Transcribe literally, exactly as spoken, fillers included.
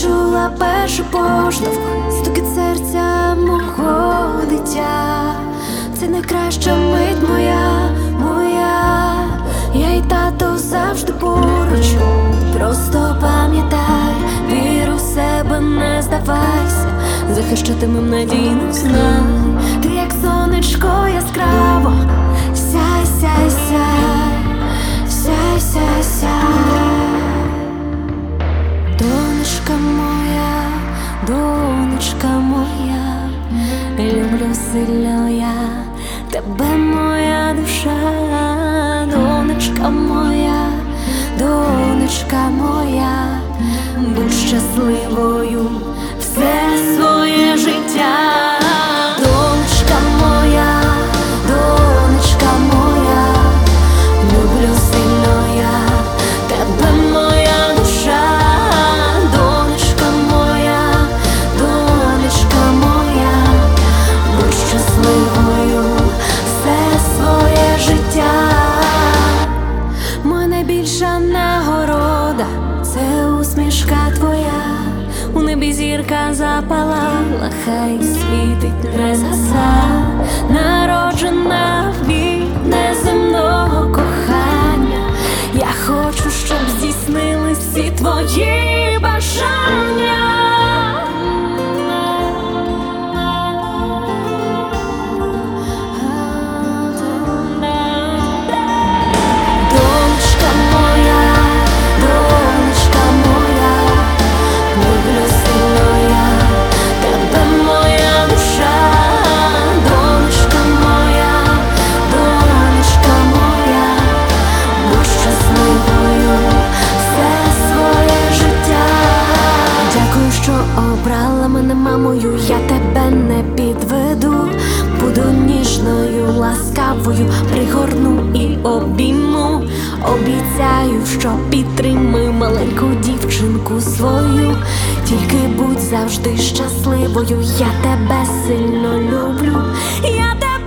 відчула перший поштовх, стукіт серця мого дитя. Це найкраща мить моя, моя. Я і тато завжди поруч. Просто пам'ятай, віру в себе, не здавайся. Захищатимем надійно, знай. Ти як сонечко яскраво. Сяй, сяй, сяй, сяй, сяй, сяй. Донечка моя, донечка моя, люблю сильно я тебе, моя душа. Донечка моя, донечка моя, будь щасливою все своє життя. Донечка моя, донечка моя, люблю сильно я тебе, моя душа. Донечка моя, донечка моя, будь щасливою все своє життя. Моя найбільша нагорода — це усмішка твоя. У небі зірка запалала, хай світить, не згаса. Народжена в бік неземного кохання. Я хочу, щоб здійснились всі твої бажання. Обрала мене мамою, я тебе не підведу. Буду ніжною, ласкавою, пригорну і обійму. Обіцяю, що підтримую маленьку дівчинку свою. Тільки будь завжди щасливою, я тебе сильно люблю. Я тебе